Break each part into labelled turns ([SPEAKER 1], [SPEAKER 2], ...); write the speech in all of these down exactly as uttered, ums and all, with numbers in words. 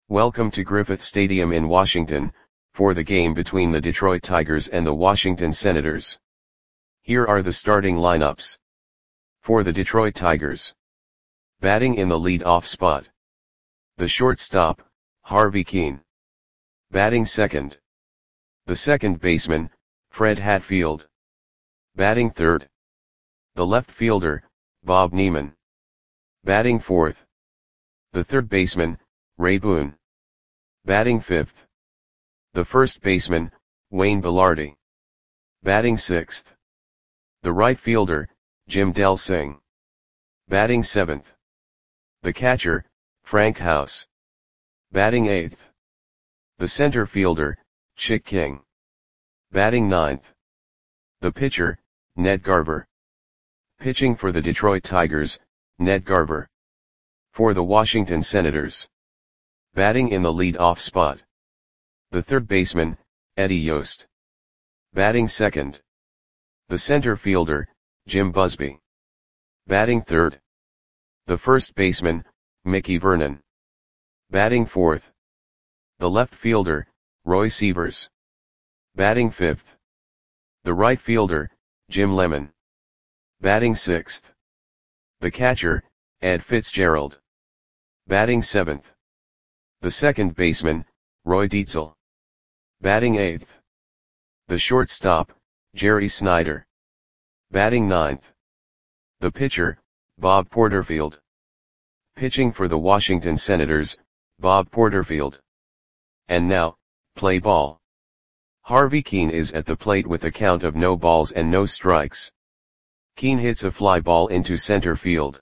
[SPEAKER 1] Welcome to Griffith Stadium in Washington, for the game between the Detroit Tigers and the Washington Senators. Here are the starting lineups. For the Detroit Tigers. Batting in the lead-off spot. The shortstop, Harvey Kuenn. Batting second. The second baseman, Fred Hatfield. Batting third. The left fielder, Bob Neiman. Batting fourth. The third baseman, Ray Boone. Batting fifth. The first baseman, Wayne Belardi. Batting sixth. The right fielder, Jim Delsing. Batting seventh. The catcher, Frank House. Batting eighth. The center fielder, Chick King. Batting ninth. The pitcher, Ned Garver. Pitching for the Detroit Tigers, Ned Garver. For the Washington Senators. Batting in the lead-off spot. The third baseman, Eddie Yost. Batting second. The center fielder, Jim Busby. Batting third. The first baseman, Mickey Vernon. Batting fourth. The left fielder, Roy Sievers. Batting fifth. The right fielder, Jim Lemon. Batting sixth. The catcher, Ed Fitzgerald. Batting seventh. The second baseman, Roy Dietzel. Batting eighth. The shortstop, Jerry Snyder. Batting ninth. The pitcher, Bob Porterfield. Pitching for the Washington Senators, Bob Porterfield. And now, play ball. Harvey Kuenn is at the plate with a count of no balls and no strikes. Kuenn hits a fly ball into center field.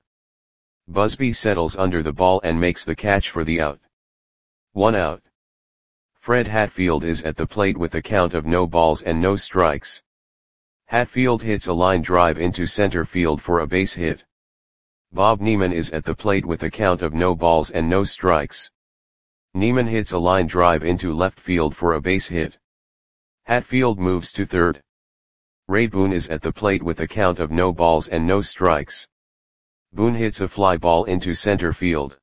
[SPEAKER 1] Busby settles under the ball and makes the catch for the out. One out. Fred Hatfield is at the plate with a count of no balls and no strikes. Hatfield hits a line drive into center field for a base hit. Bob Neiman is at the plate with a count of no balls and no strikes. Neiman hits a line drive into left field for a base hit. Hatfield moves to third. Ray Boone is at the plate with a count of no balls and no strikes. Boone hits a fly ball into center field.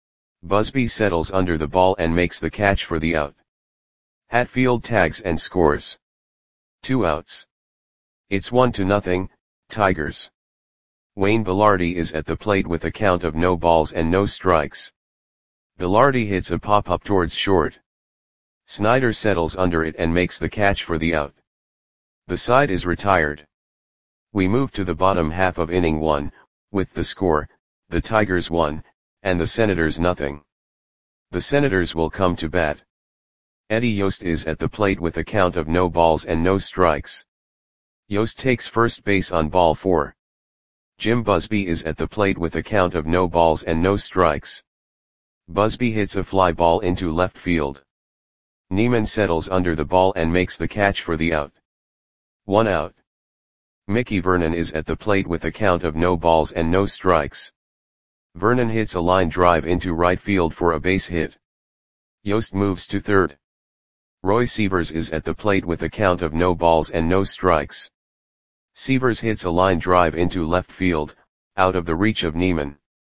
[SPEAKER 1] Busby settles under the ball and makes the catch for the out. Hatfield tags and scores. Two outs. It's one to nothing, Tigers. Wayne Belardi is at the plate with a count of no balls and no strikes. Belardi hits a pop-up towards short. Snyder settles under it and makes the catch for the out. The side is retired. We move to the bottom half of inning one, with the score, the Tigers one, and the Senators nothing. The Senators will come to bat. Eddie Yost is at the plate with a count of no balls and no strikes. Yost takes first base on ball four. Jim Busby is at the plate with a count of no balls and no strikes. Busby hits a fly ball into left field. Neiman settles under the ball and makes the catch for the out. One out. Mickey Vernon is at the plate with a count of no balls and no strikes. Vernon hits a line drive into right field for a base hit. Yost moves to third. Roy Sievers is at the plate with a count of no balls and no strikes. Sievers hits a line drive into left field, out of the reach of Neiman.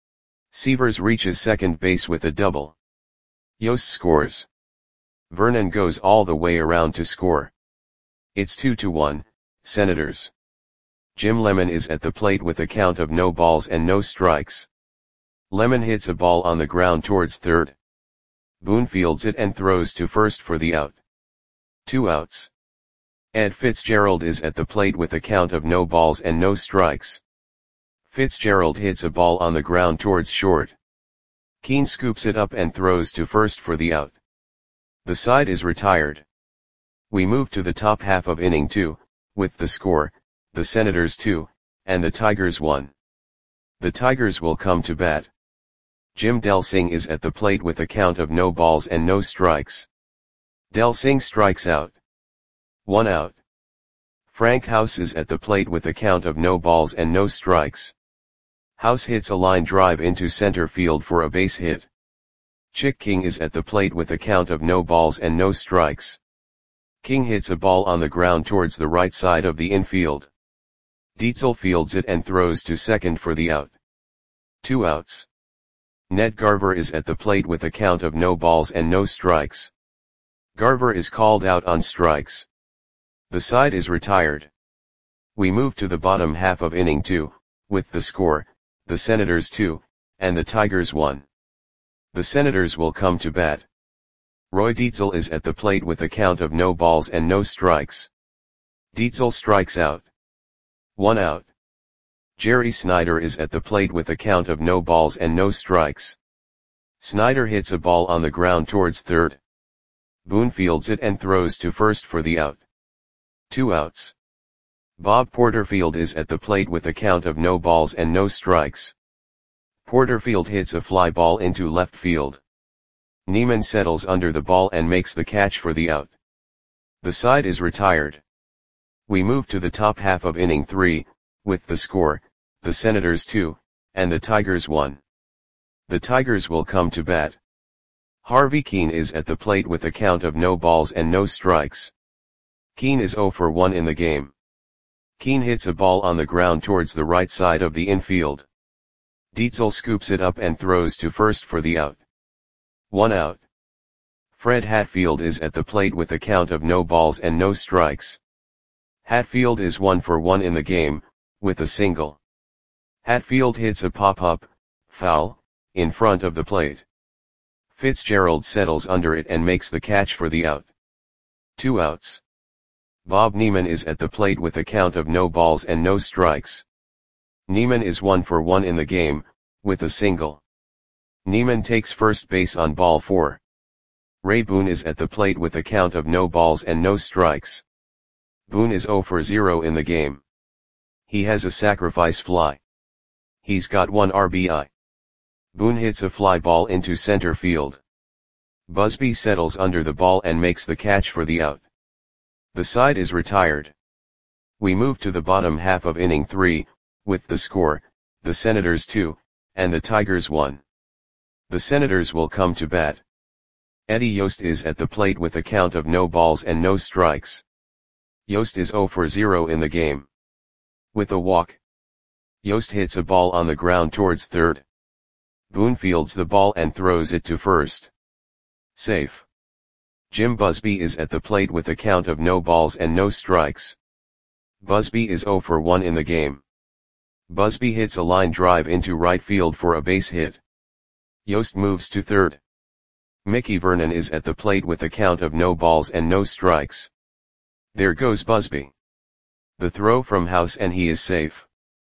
[SPEAKER 1] Sievers reaches second base with a double. Yost scores. Vernon goes all the way around to score. It's two to one, Senators. Jim Lemon is at the plate with a count of no balls and no strikes. Lemon hits a ball on the ground towards third. Boone fields it and throws to first for the out. Two outs. Ed Fitzgerald is at the plate with a count of no balls and no strikes. Fitzgerald hits a ball on the ground towards short. Kuenn scoops it up and throws to first for the out. The side is retired. We move to the top half of inning two, with the score, the Senators two, and the Tigers one. The Tigers will come to bat. Jim Delsing is at the plate with a count of no balls and no strikes. Delsing strikes out. One out. Frank House is at the plate with a count of no balls and no strikes. House hits a line drive into center field for a base hit. Chick King is at the plate with a count of no balls and no strikes. King hits a ball on the ground towards the right side of the infield. Dietzel fields it and throws to second for the out. Two outs. Ned Garver is at the plate with a count of no balls and no strikes. Garver is called out on strikes. The side is retired. We move to the bottom half of inning two, with the score, the Senators two, and the Tigers one. The Senators will come to bat. Roy Dietzel is at the plate with a count of no balls and no strikes. Dietzel strikes out. One out. Jerry Snyder is at the plate with a count of no balls and no strikes. Snyder hits a ball on the ground towards third. Boone fields it and throws to first for the out. Two outs. Bob Porterfield is at the plate with a count of no balls and no strikes. Porterfield hits a fly ball into left field. Neiman settles under the ball and makes the catch for the out. The side is retired. We move to the top half of inning three, with the score, the Senators two, and the Tigers one. The Tigers will come to bat. Harvey Keene is at the plate with a count of no balls and no strikes. Keene is oh for one in the game. Keene hits a ball on the ground towards the right side of the infield. Dietzel scoops it up and throws to first for the out. One out. Fred Hatfield is at the plate with a count of no balls and no strikes. Hatfield is one for one in the game, with a single. Hatfield hits a pop-up, foul, in front of the plate. Fitzgerald settles under it and makes the catch for the out. Two outs. Bob Neiman is at the plate with a count of no balls and no strikes. Neiman is one for one in the game, with a single. Neiman takes first base on ball four. Ray Boone is at the plate with a count of no balls and no strikes. Boone is oh for zero in the game. He has a sacrifice fly. He's got one R B I. Boone hits a fly ball into center field. Busby settles under the ball and makes the catch for the out. The side is retired. We move to the bottom half of inning three, with the score, the Senators two, and the Tigers one. The Senators will come to bat. Eddie Yost is at the plate with a count of no balls and no strikes. Yost is oh for zero in the game. With a walk. Yost hits a ball on the ground towards third. Boone fields the ball and throws it to first. Safe. Jim Busby is at the plate with a count of no balls and no strikes. Busby is oh for one in the game. Busby hits a line drive into right field for a base hit. Yost moves to third. Mickey Vernon is at the plate with a count of no balls and no strikes. There goes Busby. The throw from House and he is safe.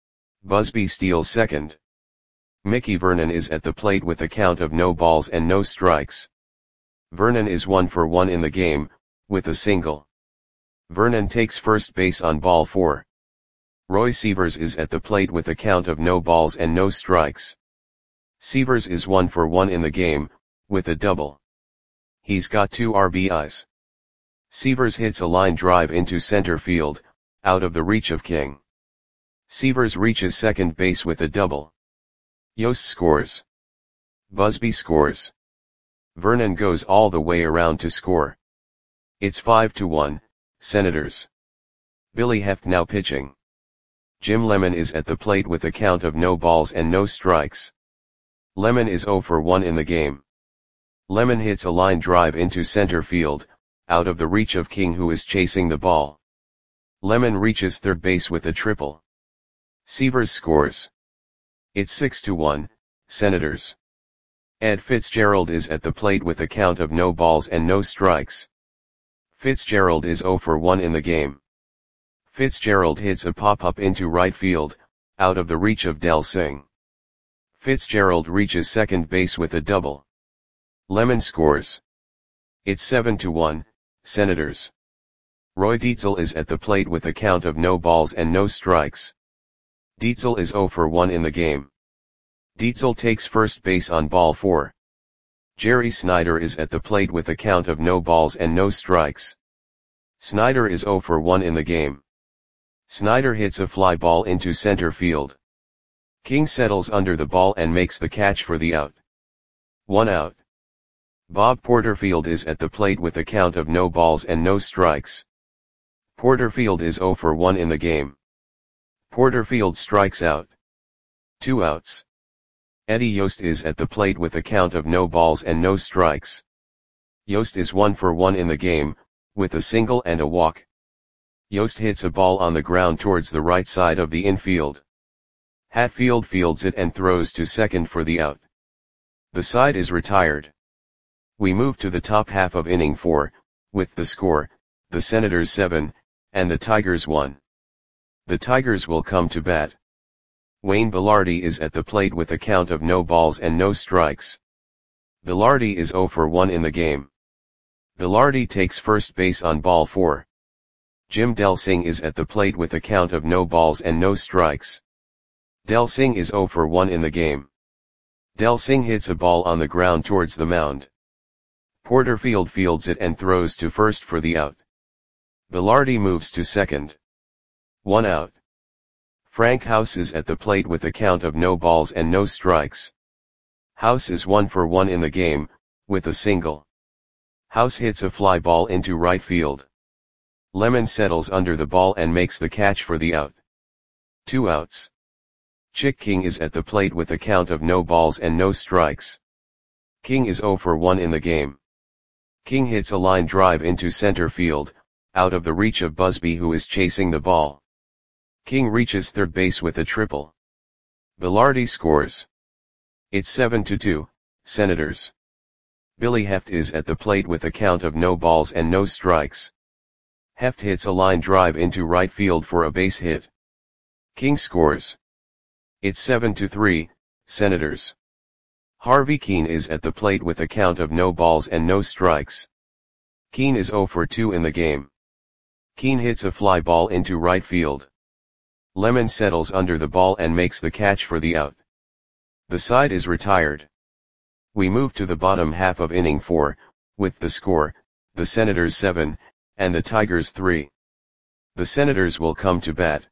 [SPEAKER 1] Busby steals second. Mickey Vernon is at the plate with a count of no balls and no strikes. Vernon is one for one in the game, with a single. Vernon takes first base on ball four. Roy Sievers is at the plate with a count of no balls and no strikes. Sievers is one for one in the game, with a double. He's got two R B Is. Sievers hits a line drive into center field, out of the reach of King. Sievers reaches second base with a double. Yost scores. Busby scores. Vernon goes all the way around to score. It's five to one, Senators. Billy Heft now pitching. Jim Lemon is at the plate with a count of no balls and no strikes. Lemon is oh for one in the game. Lemon hits a line drive into center field, out of the reach of King who is chasing the ball. Lemon reaches third base with a triple. Sievers scores. It's six to one, Senators. Ed Fitzgerald is at the plate with a count of no balls and no strikes. Fitzgerald is oh for one in the game. Fitzgerald hits a pop-up into right field, out of the reach of Del Singh. Fitzgerald reaches second base with a double. Lemon scores. It's seven to one, Senators. Roy Dietzel is at the plate with a count of no balls and no strikes. Dietzel is oh for one in the game. Dietzel takes first base on ball four. Jerry Snyder is at the plate with a count of no balls and no strikes. Snyder is oh for one in the game. Snyder hits a fly ball into center field. King settles under the ball and makes the catch for the out. One out. Bob Porterfield is at the plate with a count of no balls and no strikes. Porterfield is oh for one in the game. Porterfield strikes out. Two outs. Eddie Yost is at the plate with a count of no balls and no strikes. Yost is one for one in the game, with a single and a walk. Yost hits a ball on the ground towards the right side of the infield. Hatfield fields it and throws to second for the out. The side is retired. We move to the top half of inning four, with the score, the Senators seven, and the Tigers one. The Tigers will come to bat. Wayne Belardi is at the plate with a count of no balls and no strikes. Belardi is zero for one in the game. Belardi takes first base on ball four. Jim Delsing is at the plate with a count of no balls and no strikes. Delsing is zero for one in the game. Delsing hits a ball on the ground towards the mound. Porterfield fields it and throws to first for the out. Belardi moves to second. One out. Frank House is at the plate with a count of no balls and no strikes. House is one for one in the game, with a single. House hits a fly ball into right field. Lemon settles under the ball and makes the catch for the out. Two outs. Chick King is at the plate with a count of no balls and no strikes. King is zero for one in the game. King hits a line drive into center field, out of the reach of Busby, who is chasing the ball. King reaches third base with a triple. Belardi scores. It's seven to two, Senators. Billy Heft is at the plate with a count of no balls and no strikes. Heft hits a line drive into right field for a base hit. King scores. It's seven to three, Senators. Harvey Keene is at the plate with a count of no balls and no strikes. Keene is zero for two in the game. Keene hits a fly ball into right field. Lemon settles under the ball and makes the catch for the out. The side is retired. We move to the bottom half of inning four, with the score, the Senators seven, and the Tigers three. The Senators will come to bat.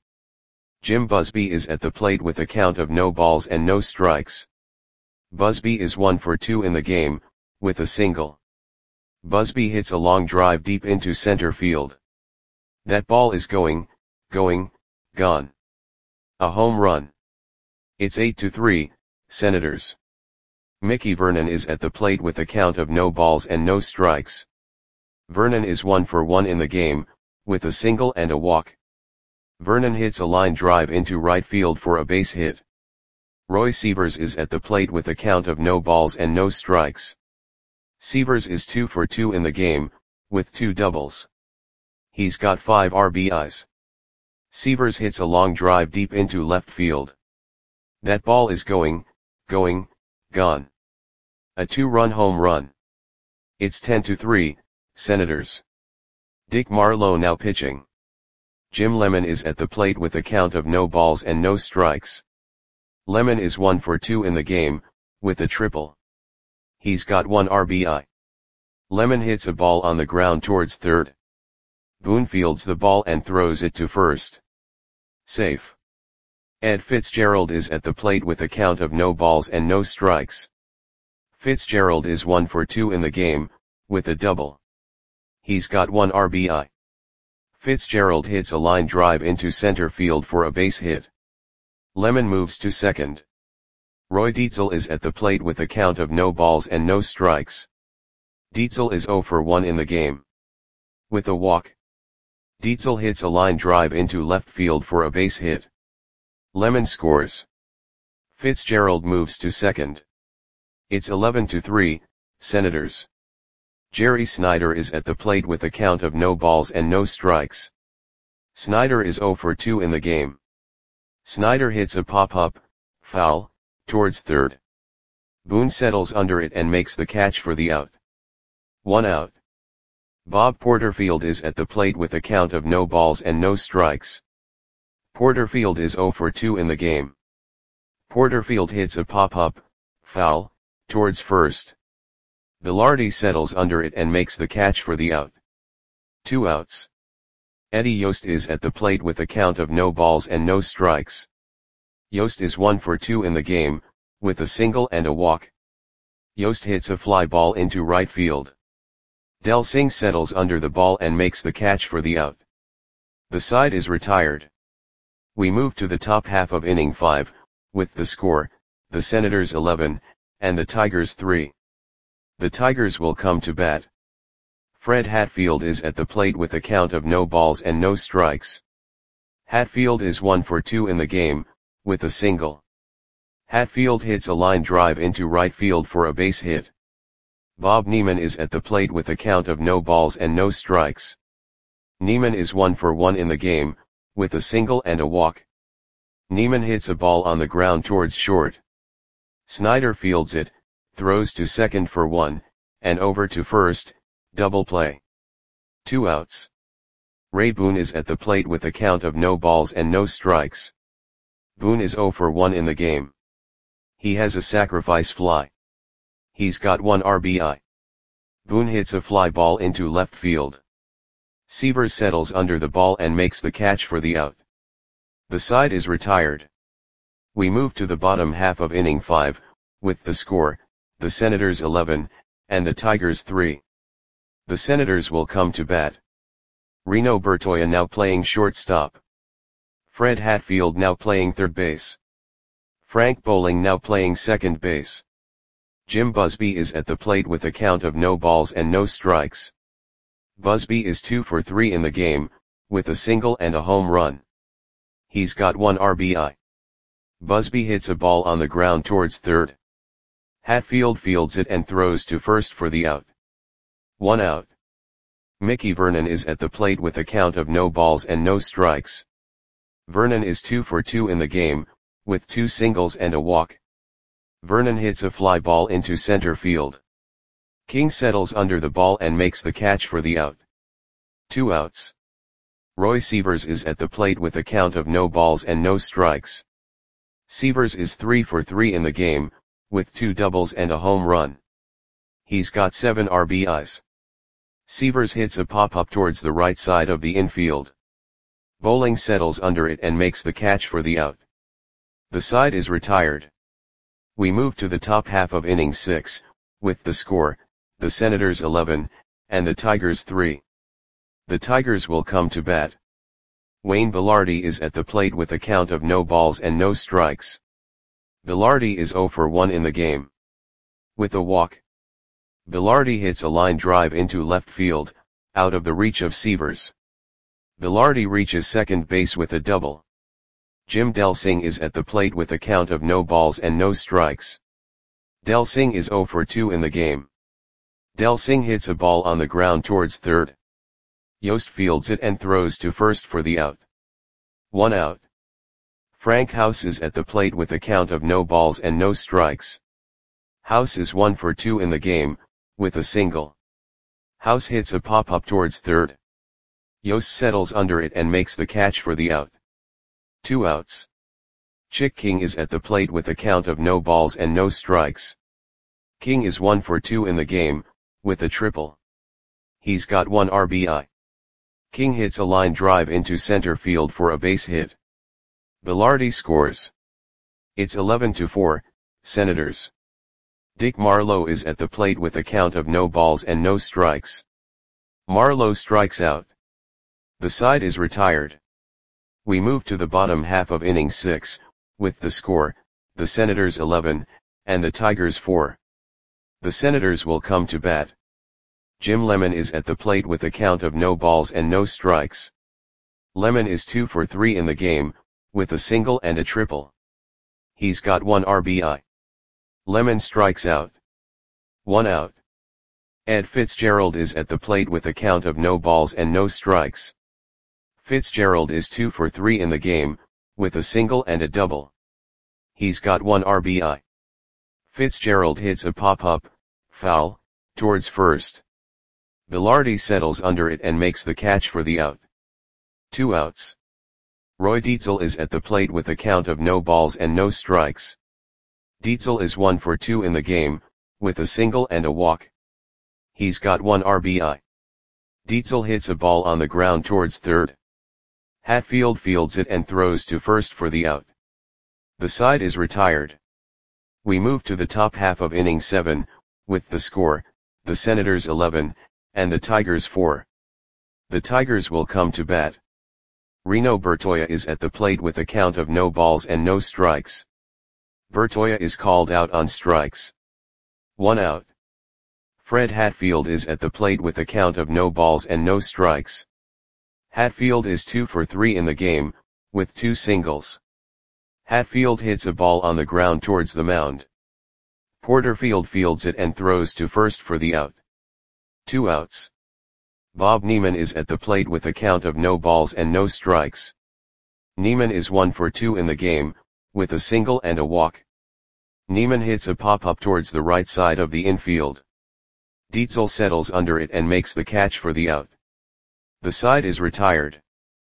[SPEAKER 1] Jim Busby is at the plate with a count of no balls and no strikes. Busby is one for two in the game, with a single. Busby hits a long drive deep into center field. That ball is going, going, gone. A home run. It's eight to three, Senators. Mickey Vernon is at the plate with a count of no balls and no strikes. Vernon is one for one in the game, with a single and a walk. Vernon hits a line drive into right field for a base hit. Roy Sievers is at the plate with a count of no balls and no strikes. Sievers is two for two in the game, with two doubles. He's got five R B Is. Sievers hits a long drive deep into left field. That ball is going, going, gone. A two-run home run. It's ten to three, Senators. Dick Marlowe now pitching. Jim Lemon is at the plate with a count of no balls and no strikes. Lemon is one for two in the game, with a triple. He's got one R B I. Lemon hits a ball on the ground towards third. Boone fields the ball and throws it to first. Safe. Ed Fitzgerald is at the plate with a count of no balls and no strikes. Fitzgerald is one for two in the game, with a double. He's got one R B I. Fitzgerald hits a line drive into center field for a base hit. Lemon moves to second. Roy Dietzel is at the plate with a count of no balls and no strikes. Dietzel is zero for one in the game. With a walk. Dietzel hits a line drive into left field for a base hit. Lemon scores. Fitzgerald moves to second. It's eleven to three, Senators. Jerry Snyder is at the plate with a count of no balls and no strikes. Snyder is zero for two in the game. Snyder hits a pop-up, foul, towards third. Boone settles under it and makes the catch for the out. One out. Bob Porterfield is at the plate with a count of no balls and no strikes. Porterfield is zero for two in the game. Porterfield hits a pop-up, foul, towards first. Belardi settles under it and makes the catch for the out. Two outs. Eddie Yost is at the plate with a count of no balls and no strikes. Yost is one for two in the game, with a single and a walk. Yost hits a fly ball into right field. Delsing settles under the ball and makes the catch for the out. The side is retired. We move to the top half of inning five, with the score, the Senators eleven, and the Tigers three. The Tigers will come to bat. Fred Hatfield is at the plate with a count of no balls and no strikes. Hatfield is one for two in the game, with a single. Hatfield hits a line drive into right field for a base hit. Bob Neiman is at the plate with a count of no balls and no strikes. Neiman is one for one in the game, with a single and a walk. Neiman hits a ball on the ground towards short. Snyder fields it, throws to second for one, and over to first, double play. Two outs. Ray Boone is at the plate with a count of no balls and no strikes. Boone is zero for one in the game. He has a sacrifice fly. He's got one R B I. Boone hits a fly ball into left field. Sievers settles under the ball and makes the catch for the out. The side is retired. We move to the bottom half of inning five, with the score, the Senators eleven, and the Tigers three. The Senators will come to bat. Reno Bertoia now playing shortstop. Fred Hatfield now playing third base. Frank Bowling now playing second base. Jim Busby is at the plate with a count of no balls and no strikes. Busby is two for three in the game, with a single and a home run. He's got one R B I. Busby hits a ball on the ground towards third. Hatfield fields it and throws to first for the out. One out. Mickey Vernon is at the plate with a count of no balls and no strikes. Vernon is two for two in the game, with two singles and a walk. Vernon hits a fly ball into center field. King settles under the ball and makes the catch for the out. Two outs. Roy Sievers is at the plate with a count of no balls and no strikes. Sievers is three for three in the game, with two doubles and a home run. He's got seven R B Is. Sievers hits a pop-up towards the right side of the infield. Bowling settles under it and makes the catch for the out. The side is retired. We move to the top half of inning six, with the score, the Senators eleven, and the Tigers three. The Tigers will come to bat. Wayne Belardi is at the plate with a count of no balls and no strikes. Belardi is zero for one in the game. With a walk. Belardi hits a line drive into left field, out of the reach of Sievers. Belardi reaches second base with a double. Jim Delsing is at the plate with a count of no balls and no strikes. Delsing is zero for two in the game. Delsing hits a ball on the ground towards third. Yost fields it and throws to first for the out. One out. Frank House is at the plate with a count of no balls and no strikes. House is one for two in the game, with a single. House hits a pop-up towards third. Yost settles under it and makes the catch for the out. Two outs. Chick King is at the plate with a count of no balls and no strikes. King is one for two in the game, with a triple. He's got one R B I. King hits a line drive into center field for a base hit. Belardi scores. It's eleven to four, Senators. Dick Marlowe is at the plate with a count of no balls and no strikes. Marlowe strikes out. The side is retired. We move to the bottom half of inning six, with the score, the Senators eleven, and the Tigers four. The Senators will come to bat. Jim Lemon is at the plate with a count of no balls and no strikes. Lemon is two for three in the game, with a single and a triple. He's got one R B I. Lemon strikes out. One out. Ed Fitzgerald is at the plate with a count of no balls and no strikes. Fitzgerald is two for three in the game, with a single and a double. He's got one R B I. Fitzgerald hits a pop-up, foul, towards first. Belardi settles under it and makes the catch for the out. Two outs. Roy Dietzel is at the plate with a count of no balls and no strikes. Dietzel is one for two in the game, with a single and a walk. He's got one R B I. Dietzel hits a ball on the ground towards third. Hatfield fields it and throws to first for the out. The side is retired. We move to the top half of inning seven, with the score, the Senators eleven, and the Tigers four. The Tigers will come to bat. Reno Bertoia is at the plate with a count of no balls and no strikes. Bertoia is called out on strikes. One out. Fred Hatfield is at the plate with a count of no balls and no strikes. Hatfield is two for three in the game, with two singles. Hatfield hits a ball on the ground towards the mound. Porterfield fields it and throws to first for the out. Two outs. Bob Neiman is at the plate with a count of no balls and no strikes. Neiman is one for two in the game, with a single and a walk. Neiman hits a pop-up towards the right side of the infield. Dietzel settles under it and makes the catch for the out. The side is retired.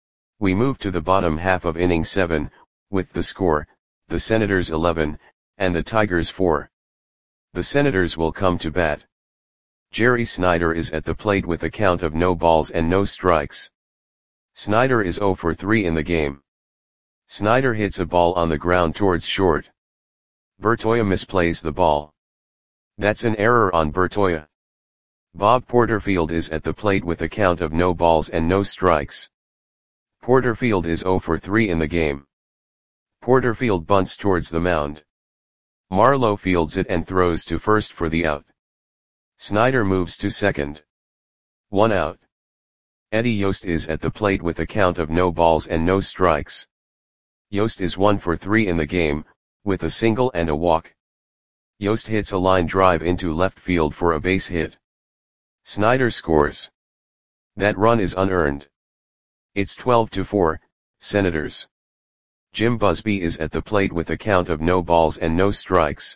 [SPEAKER 1] We move to the bottom half of inning seven, with the score, the Senators eleven, and the Tigers four. The Senators will come to bat. Jerry Snyder is at the plate with a count of no balls and no strikes. Snyder is zero for three in the game. Snyder hits a ball on the ground towards short. Bertoia misplays the ball. That's an error on Bertoia. Bob Porterfield is at the plate with a count of no balls and no strikes. Porterfield is zero for three in the game. Porterfield bunts towards the mound. Marlowe fields it and throws to first for the out. Snyder moves to second. One out. Eddie Yost is at the plate with a count of no balls and no strikes. Yost is one for three in the game, with a single and a walk. Yost hits a line drive into left field for a base hit. Snyder scores. That run is unearned. It's twelve to four, Senators. Jim Busby is at the plate with a count of no balls and no strikes.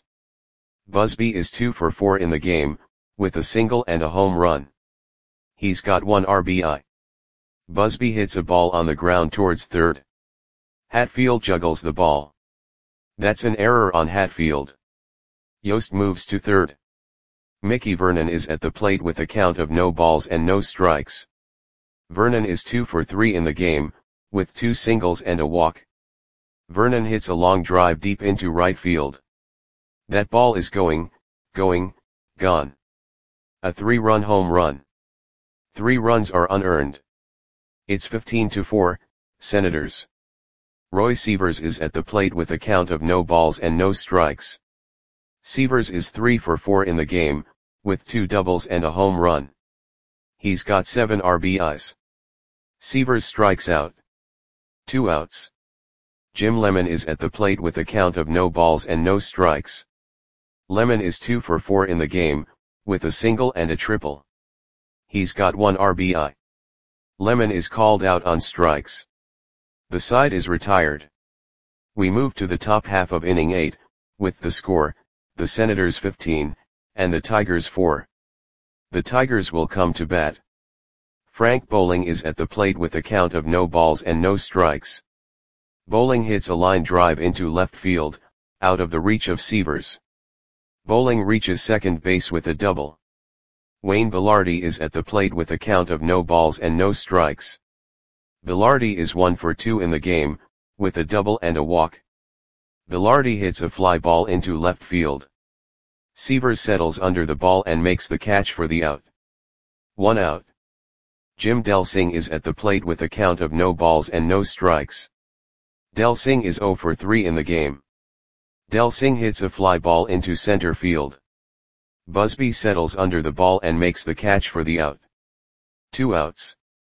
[SPEAKER 1] Busby is two for four in the game, with a single and a home run. He's got one R B I. Busby hits a ball on the ground towards third. Hatfield juggles the ball. That's an error on Hatfield. Yost moves to third. Mickey Vernon is at the plate with a count of no balls and no strikes. Vernon is two for three in the game, with two singles and a walk. Vernon hits a long drive deep into right field. That ball is going, going, gone. A three-run home run. Three runs are unearned. It's fifteen to four, Senators. Roy Sievers is at the plate with a count of no balls and no strikes. Sievers is three for four in the game, with two doubles and a home run. He's got seven R B Is. Sievers strikes out. Two outs. Jim Lemon is at the plate with a count of no balls and no strikes. Lemon is two for four in the game, with a single and a triple. He's got one R B I. Lemon is called out on strikes. The side is retired. We move to the top half of inning eight, with the score, the Senators fifteen, and the Tigers four. The Tigers will come to bat. Frank Bowling is at the plate with a count of no balls and no strikes. Bowling hits a line drive into left field, out of the reach of Sievers. Bowling reaches second base with a double. Wayne Bilardi is at the plate with a count of no balls and no strikes. Bilardi is one for two in the game, with a double and a walk. Bilardi hits a fly ball into left field. Sievers settles under the ball and makes the catch for the out. One out. Jim Delsing is at the plate with a count of no balls and no strikes. Delsing is zero for three in the game. Delsing hits a fly ball into center field. Busby settles under the ball and makes the catch for the out. Two outs.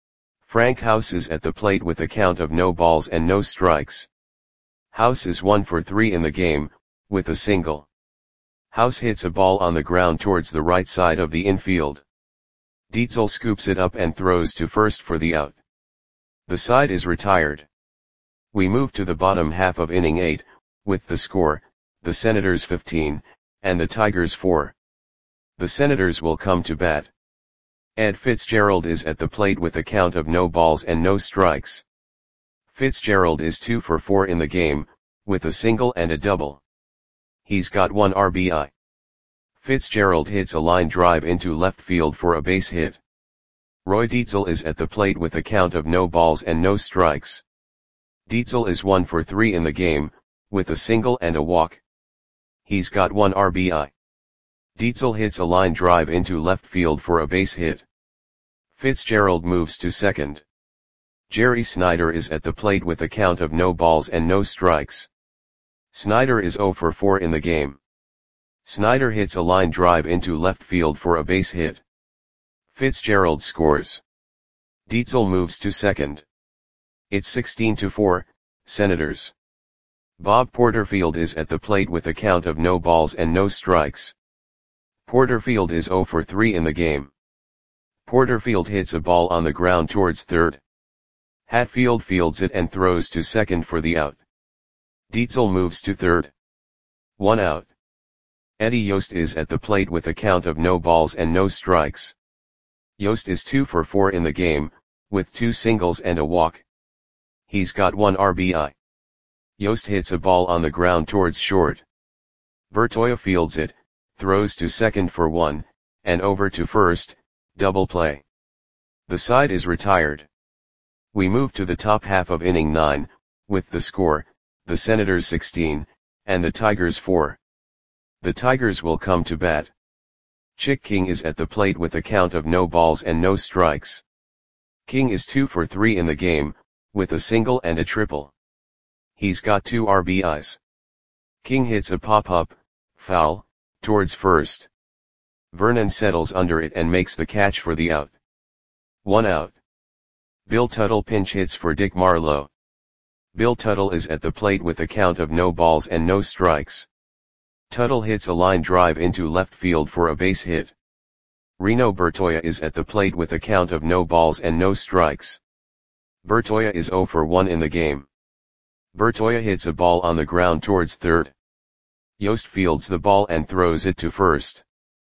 [SPEAKER 1] Frank House is at the plate with a count of no balls and no strikes. House is one for three in the game, with a single. House hits a ball on the ground towards the right side of the infield. Dietzel scoops it up and throws to first for the out. The side is retired. We move to the bottom half of inning eight, with the score, the Senators fifteen, and the Tigers four. The Senators will come to bat. Ed Fitzgerald is at the plate with a count of no balls and no strikes. Fitzgerald is two for four in the game, with a single and a double. He's got one R B I. Fitzgerald hits a line drive into left field for a base hit. Roy Dietzel is at the plate with a count of no balls and no strikes. Dietzel is one for three in the game, with a single and a walk. He's got one R B I. Dietzel hits a line drive into left field for a base hit. Fitzgerald moves to second. Jerry Snyder is at the plate with a count of no balls and no strikes. Snyder is zero for four in the game. Snyder hits a line drive into left field for a base hit. Fitzgerald scores. Dietzel moves to second. It's sixteen to four, Senators. Bob Porterfield is at the plate with a count of no balls and no strikes. Porterfield is zero for three in the game. Porterfield hits a ball on the ground towards third. Hatfield fields it and throws to second for the out. Dietzel moves to third. One out. Eddie Yost is at the plate with a count of no balls and no strikes. Yost is two for four in the game, with two singles and a walk. He's got one R B I. Yost hits a ball on the ground towards short. Bertoia fields it, throws to second for one, and over to first, double play. The side is retired. We move to the top half of inning nine, with the score, the Senators sixteen, and the Tigers four. The Tigers will come to bat. Chick King is at the plate with a count of no balls and no strikes. King is two for three in the game, with a single and a triple. He's got two R B Is. King hits a pop-up, foul, towards first. Vernon settles under it and makes the catch for the out. One out. Bill Tuttle pinch hits for Dick Marlowe. Bill Tuttle is at the plate with a count of no balls and no strikes. Tuttle hits a line drive into left field for a base hit. Reno Bertoia is at the plate with a count of no balls and no strikes. Bertoia is zero for one in the game. Bertoia hits a ball on the ground towards third. Yost fields the ball and throws it to first.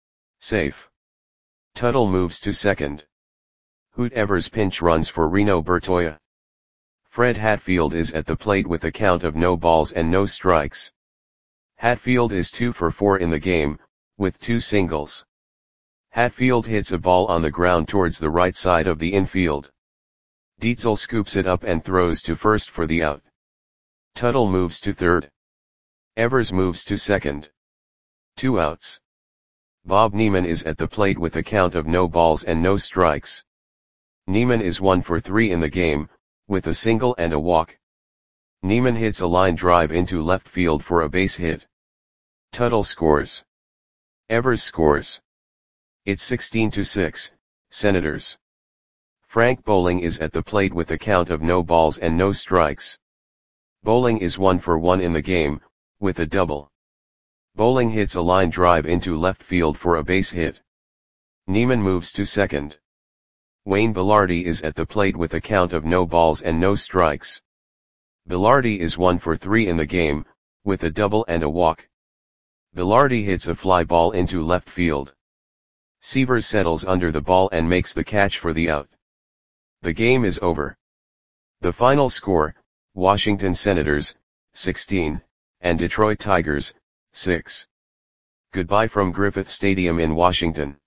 [SPEAKER 1] Safe. Tuttle moves to second. Hoot Evers pinch runs for Reno Bertoia. Fred Hatfield is at the plate with a count of no balls and no strikes. Hatfield is two for four in the game, with two singles. Hatfield hits a ball on the ground towards the right side of the infield. Dietzel scoops it up and throws to first for the out. Tuttle moves to third. Evers moves to second. Two outs. Bob Neiman is at the plate with a count of no balls and no strikes. Neiman is one for three in the game, with a single and a walk. Neiman hits a line drive into left field for a base hit. Tuttle scores. Evers scores. It's sixteen to six, Senators. Frank Bowling is at the plate with a count of no balls and no strikes. Bowling is one for one in the game, with a double. Bowling hits a line drive into left field for a base hit. Neiman moves to second. Wayne Belardi is at the plate with a count of no balls and no strikes. Belardi is one for three in the game, with a double and a walk. Belardi hits a fly ball into left field. Seavers settles under the ball and makes the catch for the out. The game is over. The final score, Washington Senators, sixteen, and Detroit Tigers, six. Goodbye from Griffith Stadium in Washington.